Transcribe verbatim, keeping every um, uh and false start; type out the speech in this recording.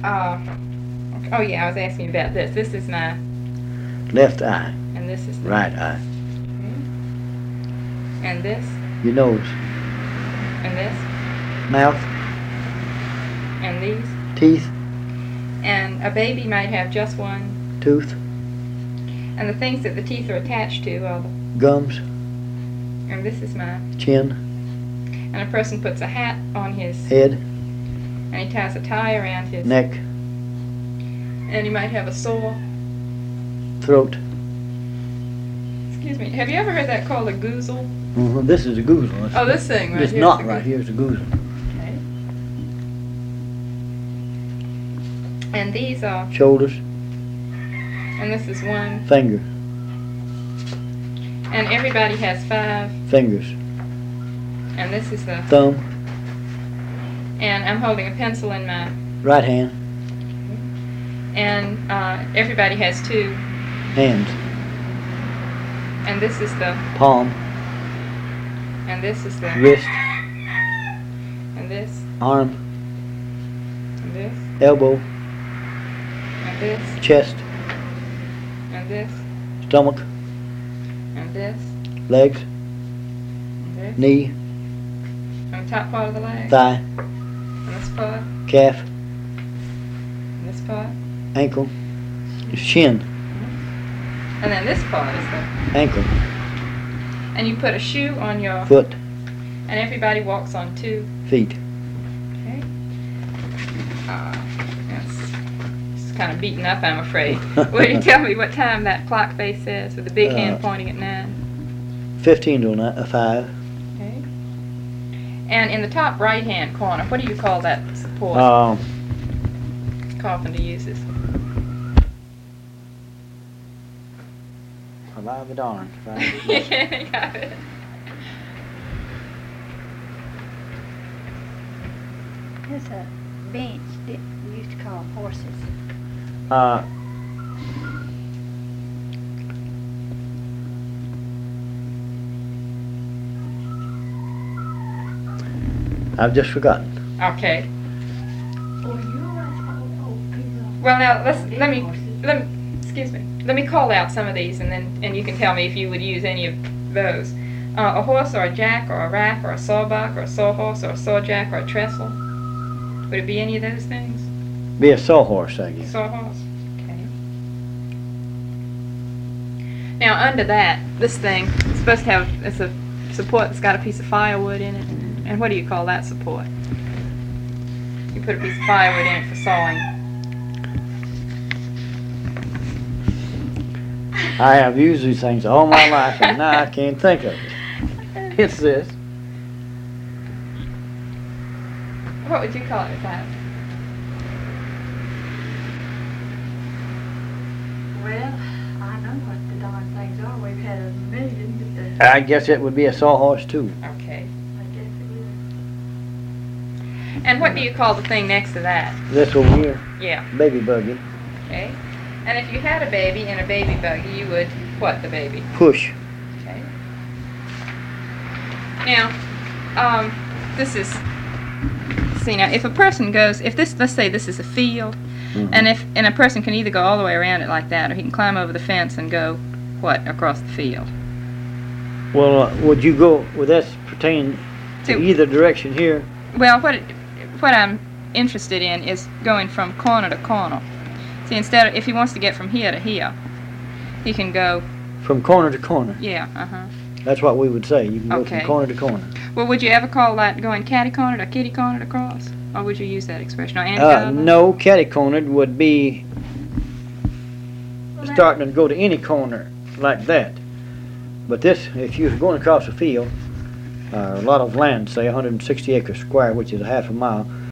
Uh, oh yeah, I was asking about this. This is my left eye, and this is the right eye, and this your nose, and this mouth, and these. teeth, And a baby might have just one. tooth, And the things that the teeth are attached to are the, gums, and this is my, chin, and a person puts a hat on his head, and he ties a tie around his neck, and he might have a sore. throat. Excuse me. Have you ever heard that called a goozle? Mm-hmm. This is a goozle. Oh, this thing right This here. knot is a right goozle. here is a goozle. Okay. And these are, Shoulders, and this is one, finger, and everybody has five, fingers, and this is the, thumb, and I'm holding a pencil in my, right hand, and uh, everybody has two, hands, and this is the, palm, and this is the, wrist, and this, arm, and this, elbow, and this, chest, and this, stomach, and this, legs, and this, knee, and the top part of the leg, thigh, and this part, calf, and this part, ankle, shin, and then this part is the, ankle, and you put a shoe on your, foot, and everybody walks on two. feet. Okay. Uh, it's, it's kind of beaten up, I'm afraid. Will you tell me what time that clock face says with the big hand Uh, pointing at nine? Fifteen to ni- uh, five. Okay. And in the top right-hand corner, what do you call that support Um, Carpenter uses? alive and darn. Yeah, you got it. There's a bench that we used to call horses. Uh, I've just forgotten. Okay. Oh, you're oh, oh, Well, now let's let me let me excuse me. Let me call out some of these, and then and you can tell me if you would use any of those. Uh, a horse, or a jack, or a rack, or a sawbuck, or a sawhorse, or a sawjack, or a trestle. Would it be any of those things? Be a sawhorse, I guess. Sawhorse. Okay. Now under that, this thing is supposed to have it's a support that's got a piece of firewood in it. And what do you call that support? You put a piece of firewood in it for sawing. I have used these things all my life, and now I can't think of it. It's this. What would you call it, that? Well, I know what the darn things are. We've had a million, but the, I guess it would be a sawhorse too. Okay. I guess it is. And what do you call the thing next to that? This over here, Yeah. baby buggy, Okay. And if you had a baby in a baby buggy, you would what the baby? push. Okay. Now, um, this is. See now, if a person goes, if this, let's say this is a field, Mhm. and if and a person can either go all the way around it like that, or he can climb over the fence and go what across the field. Well, uh, would you go, would that pertain to To- either direction here? Well, what it, what I'm interested in is going from corner to corner. See, instead of if he wants to get from here to here, he can go. From corner to corner. Yeah. Uh huh. That's what we would say. You can go Okay. from corner to corner. Well, would you ever call that going catty cornered or kitty cornered across, or would you use that expression? Or Uh, anti- no, catty cornered would be Well, that- starting to go to any corner like that. But this, if you was going across a field, uh, a lot of land, say one hundred sixty acres square, which is a half a mile,